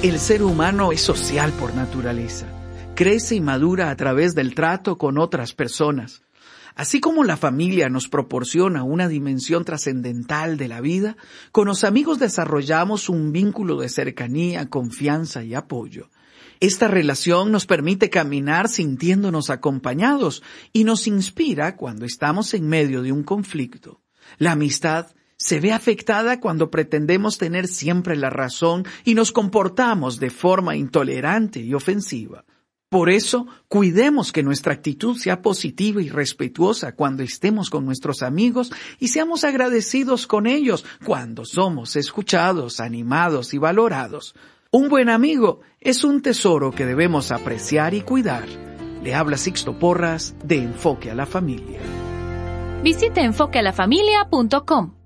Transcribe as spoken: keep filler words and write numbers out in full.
El ser humano es social por naturaleza. Crece y madura a través del trato con otras personas. Así como la familia nos proporciona una dimensión trascendental de la vida, con los amigos desarrollamos un vínculo de cercanía, confianza y apoyo. Esta relación nos permite caminar sintiéndonos acompañados y nos inspira cuando estamos en medio de un conflicto. La amistad se ve afectada cuando pretendemos tener siempre la razón y nos comportamos de forma intolerante y ofensiva. Por eso, cuidemos que nuestra actitud sea positiva y respetuosa cuando estemos con nuestros amigos y seamos agradecidos con ellos cuando somos escuchados, animados y valorados. Un buen amigo es un tesoro que debemos apreciar y cuidar. Le habla Sixto Porras de Enfoque a la Familia. Visite enfoque a la familia punto com.